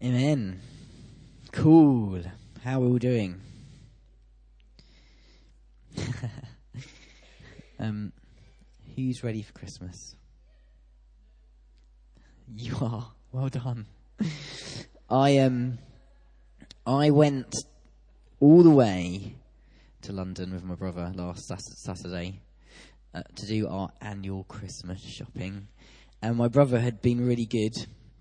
Amen. Cool. How are we all doing? Who's ready for Christmas? You are. Well done. I went all the way to London with my brother last Saturday to do our annual Christmas shopping, and my brother had been really good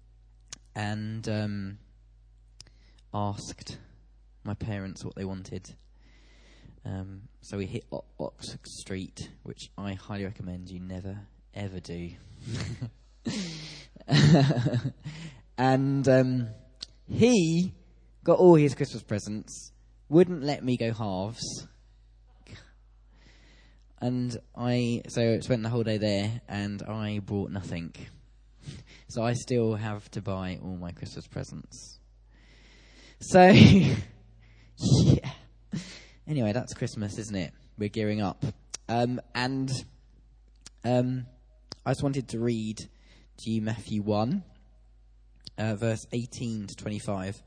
and asked my parents what they wanted. So we hit Oxford Street, which I highly recommend you never ever do. And he got all his Christmas presents, wouldn't let me go halves, and I spent the whole day there, and I brought nothing. So I still have to buy all my Christmas presents. So, yeah. Anyway, that's Christmas, isn't it? We're gearing up. I just wanted to read to you Matthew 1, verse 18 to 25.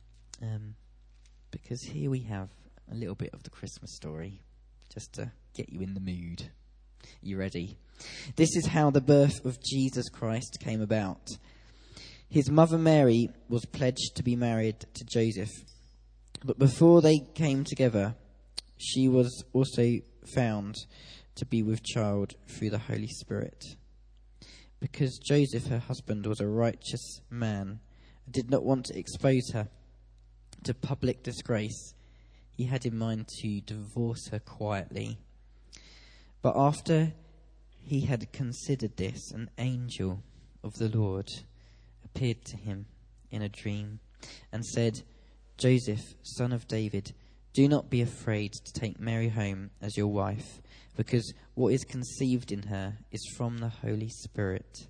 Because here we have a little bit of the Christmas story, just to get you in the mood. You ready? This is how the birth of Jesus Christ came about. His mother Mary was pledged to be married to Joseph, but before they came together, she was also found to be with child through the Holy Spirit. Because Joseph, her husband, was a righteous man and did not want to expose her to public disgrace, he had in mind to divorce her quietly. But after he had considered this, an angel of the Lord appeared to him in a dream and said, "Joseph, son of David, do not be afraid to take Mary home as your wife, because what is conceived in her is from the Holy Spirit.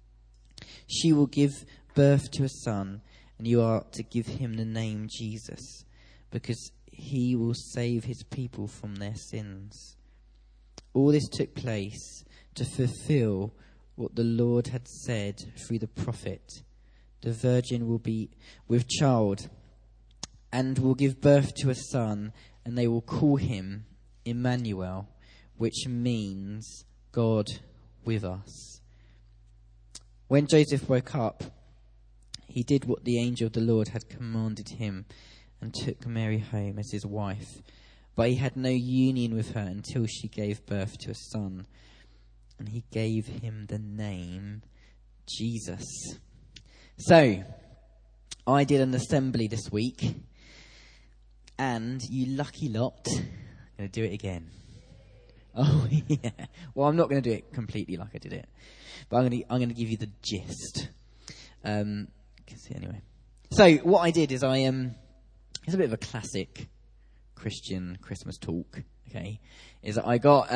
She will give birth to a son, and you are to give him the name Jesus, because he will save his people from their sins." All this took place to fulfill what the Lord had said through the prophet. The virgin will be with child and will give birth to a son, and they will call him Emmanuel, which means God with us. When Joseph woke up, he did what the angel of the Lord had commanded him and took Mary home as his wife. But he had no union with her until she gave birth to a son, and he gave him the name Jesus. So, I did an assembly this week, and you lucky lot, I'm going to do it again. Oh, yeah. Well, I'm not going to do it completely like I did it, but I'm going to give you the gist. Anyway. So, what I did is it's a bit of a classic Christian Christmas talk, okay, is that I got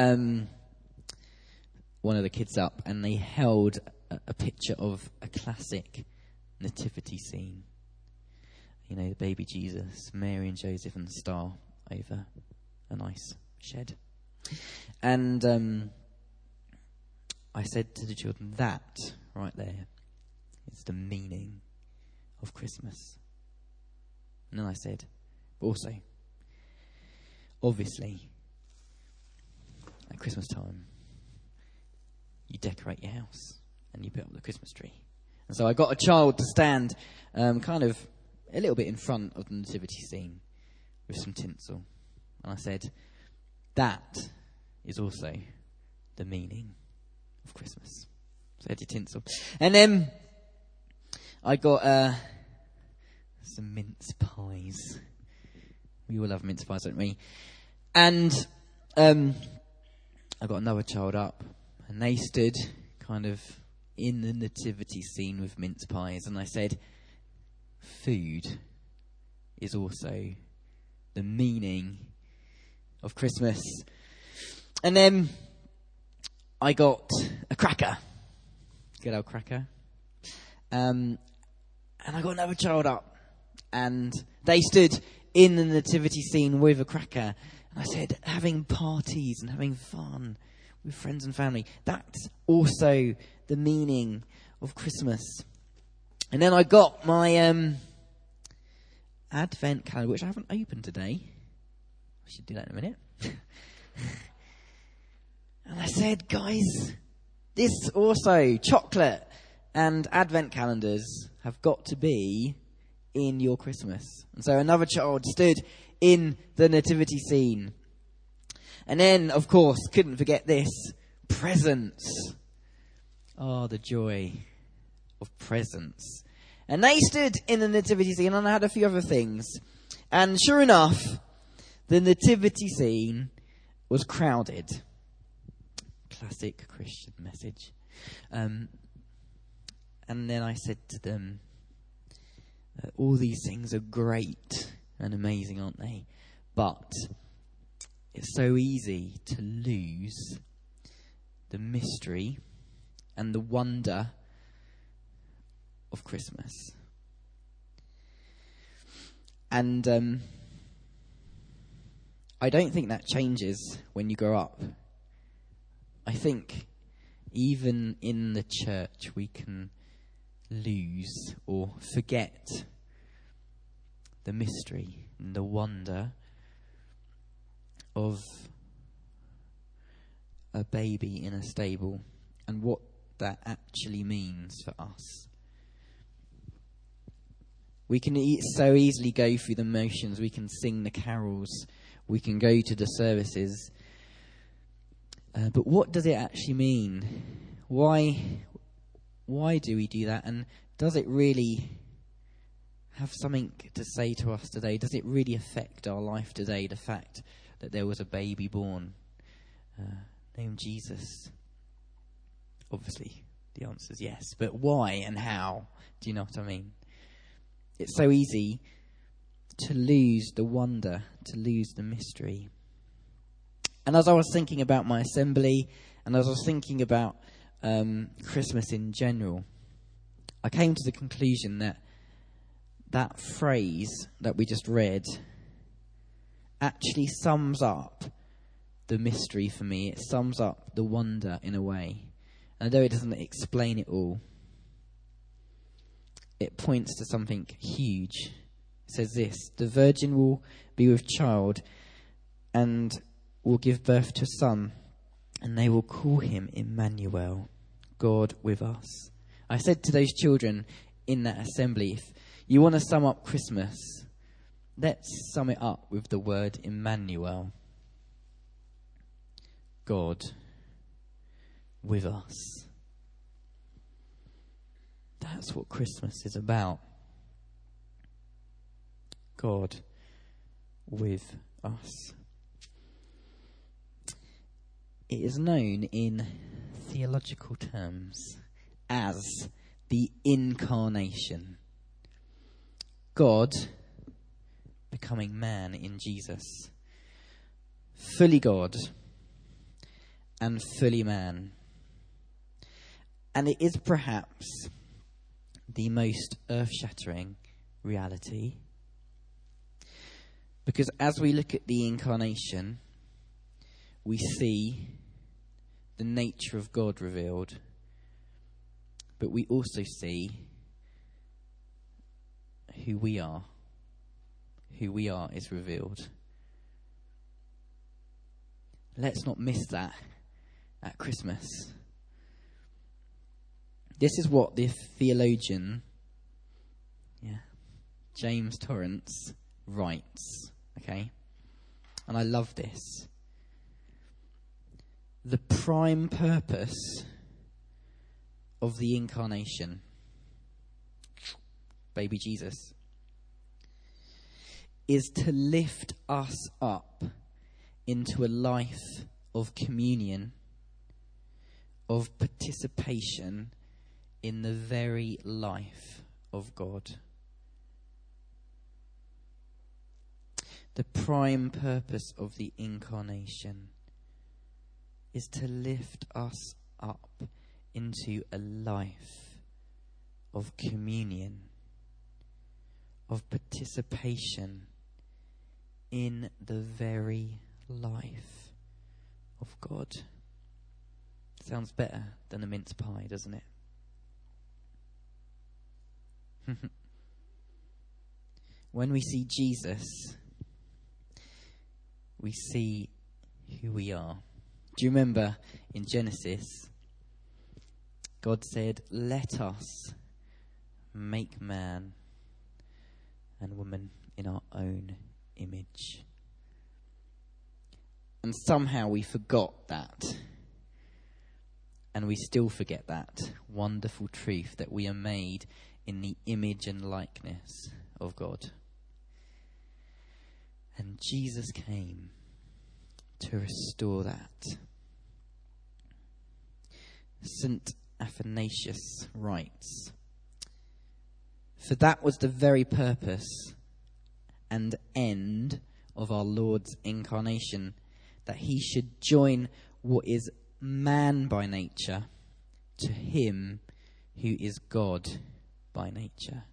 one of the kids up and they held a picture of a classic nativity scene. You know, the baby Jesus, Mary and Joseph and the star over a nice shed. And I said to the children, that right there is the meaning of Christmas. And then I said, but also, obviously, at Christmas time, you decorate your house and you put up the Christmas tree. And so I got a child to stand kind of a little bit in front of the nativity scene with some tinsel. And I said, that is also the meaning of Christmas. So I had your tinsel. And then I got some mince pies. We all love mince pies, don't we? And I got another child up, and they stood kind of in the nativity scene with mince pies, and I said, food is also the meaning of Christmas. And then I got a cracker, good old cracker, and I got another child up, and they stood in the nativity scene with a cracker. And I said, having parties and having fun with friends and family, that's also the meaning of Christmas. And then I got my Advent calendar, which I haven't opened today. I should do that in a minute. And I said, guys, this also, chocolate and Advent calendars have got to be in your Christmas. And so another child stood in the nativity scene. And then, of course, couldn't forget this, presents. Oh, the joy of presents. And they stood in the nativity scene, and I had a few other things. And sure enough, the nativity scene was crowded. Classic Christian message. And then I said to them, all these things are great and amazing, aren't they? But it's so easy to lose the mystery and the wonder of Christmas. And I don't think that changes when you grow up. I think even in the church we can lose or forget the mystery and the wonder of a baby in a stable and what that actually means for us. We can so easily go through the motions. We can sing the carols. We can go to the services. But what does it actually mean? Why do we do that? And does it really have something to say to us today? Does it really affect our life today, the fact that there was a baby born named Jesus? Obviously, the answer is yes. But why and how? Do you know what I mean? It's so easy to lose the wonder, to lose the mystery. And as I was thinking about my assembly, and as I was thinking about Christmas in general, I came to the conclusion that that phrase that we just read actually sums up the mystery for me. It sums up the wonder in a way. And although it doesn't explain it all, it points to something huge. It says this: the virgin will be with child and will give birth to a son, and they will call him Emmanuel, God with us. I said to those children in that assembly, if you want to sum up Christmas, let's sum it up with the word Emmanuel. God with us. That's what Christmas is about. God with us. It is known in theological terms as the incarnation. God becoming man in Jesus. Fully God and fully man. And it is perhaps the most earth-shattering reality. Because as we look at the incarnation, we see the nature of God revealed, but we also see who we are. Who we are is revealed. Let's not miss that at Christmas. This is what the theologian, James Torrance, writes. Okay? And I love this. The prime purpose of the incarnation, baby Jesus, is to lift us up into a life of communion, of participation in the very life of God. The prime purpose of the incarnation is to lift us up into a life of communion, of participation in the very life of God. Sounds better than a mince pie, doesn't it? when we see Jesus, we see who we are. Do you remember in Genesis, God said, "Let us make man and woman in our own image." And somehow we forgot that. And we still forget that wonderful truth that we are made in the image and likeness of God. And Jesus came to restore that. St. Athanasius writes, "For that was the very purpose and end of our Lord's incarnation, that he should join what is man by nature to him who is God by nature."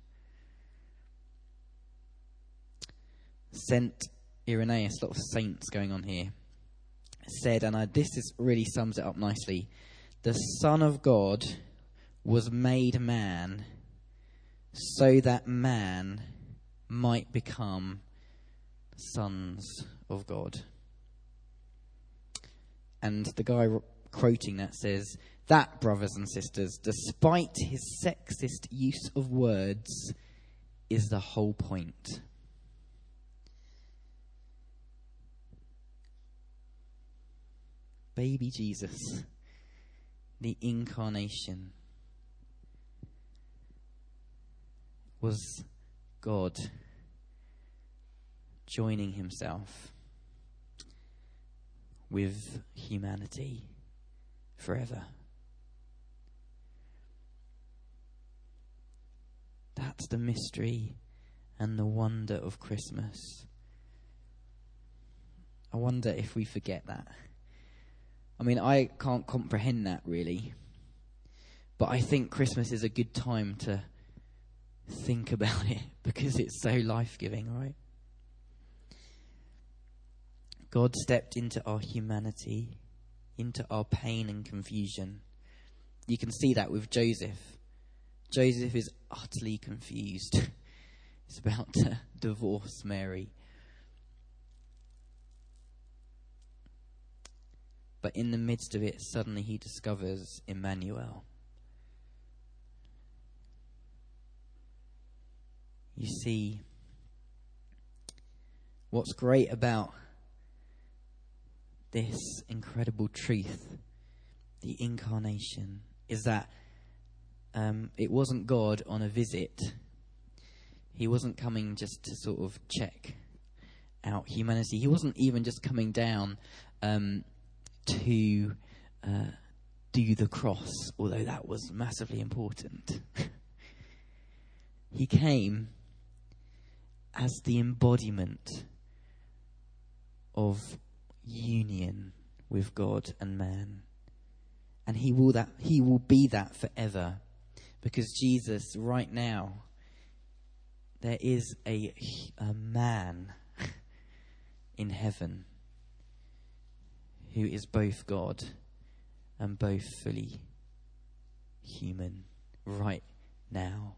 St. Irenaeus, a lot of saints going on here, said, and this really sums it up nicely, "The Son of God was made man so that man might become sons of God." And the guy quoting that says, "That, brothers and sisters, despite his sexist use of words, is the whole point." Baby Jesus, the incarnation, was God joining himself with humanity forever. That's the mystery and the wonder of Christmas. I wonder if we forget that. I mean, I can't comprehend that really, but I think Christmas is a good time to think about it because it's so life-giving, right? God stepped into our humanity, into our pain and confusion. You can see that with Joseph. Joseph is utterly confused. He's about to divorce Mary. But in the midst of it, suddenly he discovers Emmanuel. You see, what's great about this incredible truth, the incarnation, is that it wasn't God on a visit. He wasn't coming just to sort of check out humanity. He wasn't even just coming down to do the cross, although that was massively important. He came as the embodiment of union with God and man. And he will be that forever, because Jesus, right now, there is a man in heaven who is both God and both fully human right now.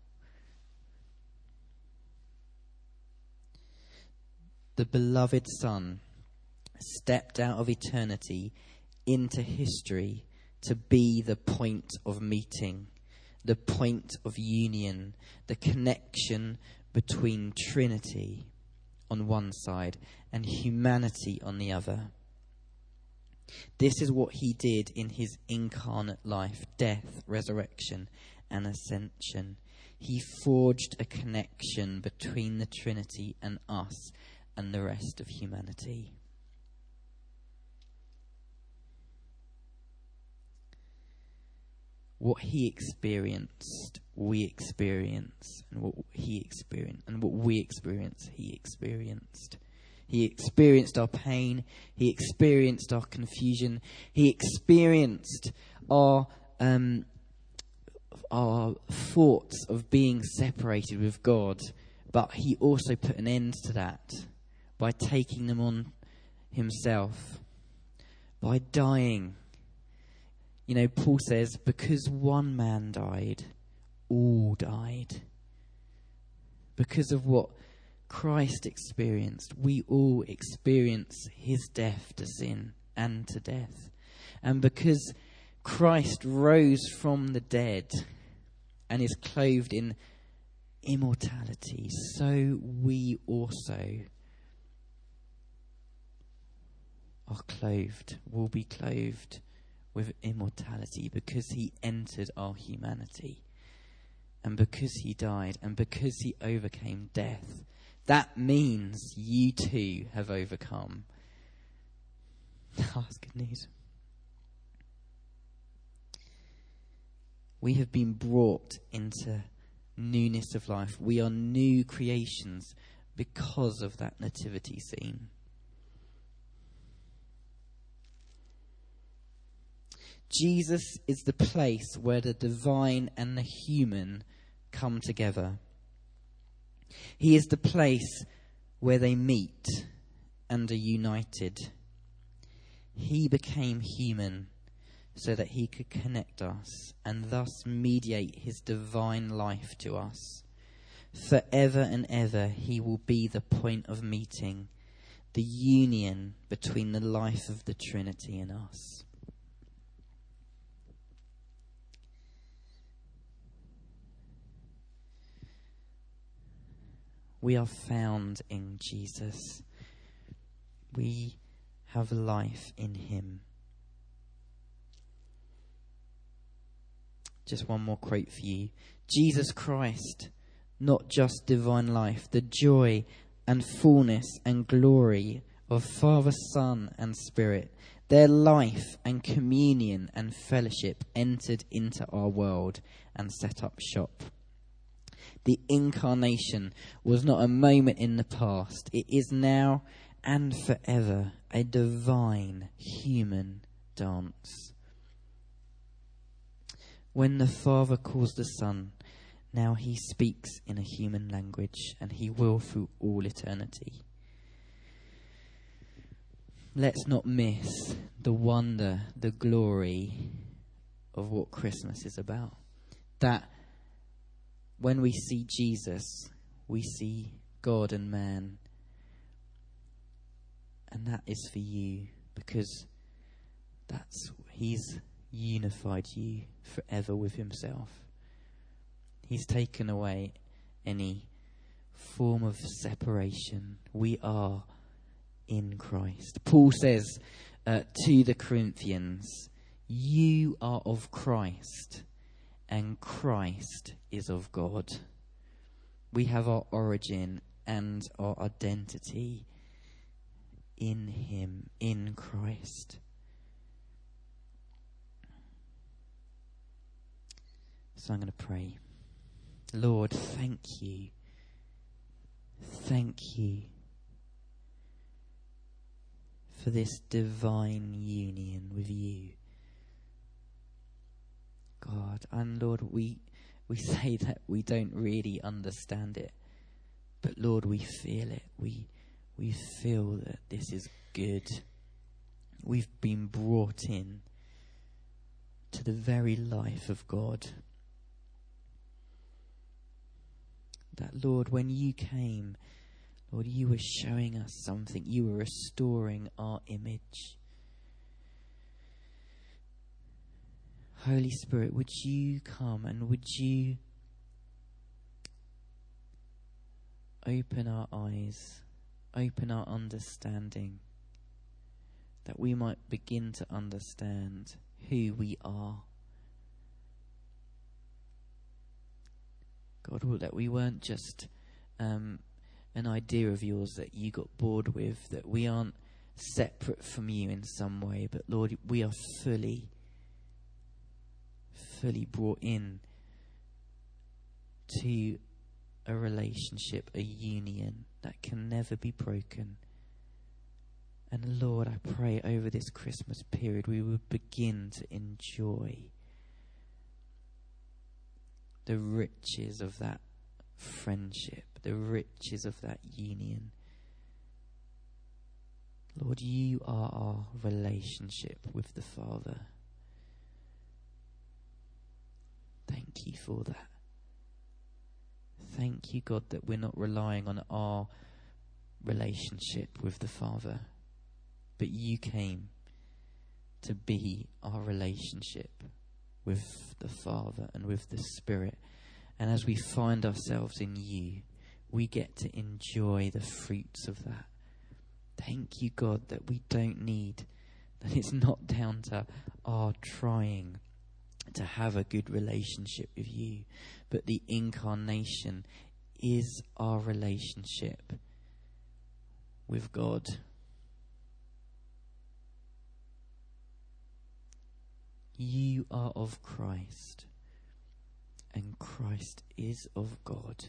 The beloved Son stepped out of eternity into history to be the point of meeting, the point of union, the connection between Trinity on one side and humanity on the other. This is what he did in his incarnate life, death, resurrection, and ascension. He forged a connection between the Trinity and us and the rest of humanity. What he experienced, we experience, and what he experienced, and what we experience, he experienced. He experienced our pain. He experienced our confusion. He experienced our thoughts of being separated with God. But he also put an end to that by taking them on himself, by dying. You know, Paul says, because one man died, all died. Because of what Christ experienced, we all experience his death to sin and to death. And because Christ rose from the dead and is clothed in immortality, so we also will be clothed with immortality, because he entered our humanity, and because he died, and because he overcame death. That means you too have overcome. That's good news. We have been brought into newness of life. We are new creations because of that nativity scene. Jesus is the place where the divine and the human come together. He is the place where they meet and are united. He became human so that he could connect us and thus mediate his divine life to us. Forever and ever he will be the point of meeting, the union between the life of the Trinity and us. We are found in Jesus. We have life in him. Just one more quote for you. Jesus Christ, not just divine life, the joy and fullness and glory of Father, Son and Spirit, their life and communion and fellowship entered into our world and set up shop. The incarnation was not a moment in the past. It is now and forever a divine human dance. When the Father calls the Son, now he speaks in a human language, and he will through all eternity. Let's not miss the wonder, the glory of what Christmas is about. That when we see Jesus, we see God and man. And that is for you, because he's unified you forever with himself. He's taken away any form of separation. We are in Christ. Paul says to the Corinthians, you are of Christ, and Christ is of God. We have our origin and our identity in him, in Christ. So I'm going to pray. Lord, thank you. Thank you for this divine union with you, God. And Lord, we say that we don't really understand it, but Lord, we feel it. We feel that this is good. We've been brought in to the very life of God. That, Lord, when you came, Lord, you were showing us something. You were restoring our image. Holy Spirit, would you come and would you open our eyes, open our understanding, that we might begin to understand who we are. God, that we weren't just an idea of yours that you got bored with, that we aren't separate from you in some way, but Lord, we are fully brought in to a relationship, a union that can never be broken. And Lord, I pray over this Christmas period we would begin to enjoy the riches of that friendship, the riches of that union. Lord, you are our relationship with the Father. Thank you for that. Thank you, God, that we're not relying on our relationship with the Father, but you came to be our relationship with the Father and with the Spirit. And as we find ourselves in you, we get to enjoy the fruits of that. Thank you, God, that we don't need, that it's not down to our trying to have a good relationship with you, but the incarnation is our relationship with God. You are of Christ, and Christ is of God.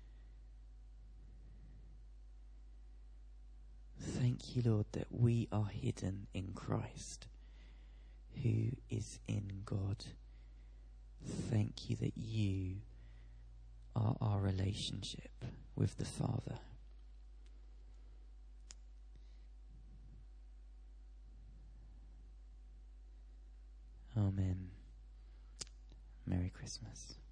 Thank you, Lord, that we are hidden in Christ, who is in God. Thank you that you are our relationship with the Father. Amen. Merry Christmas.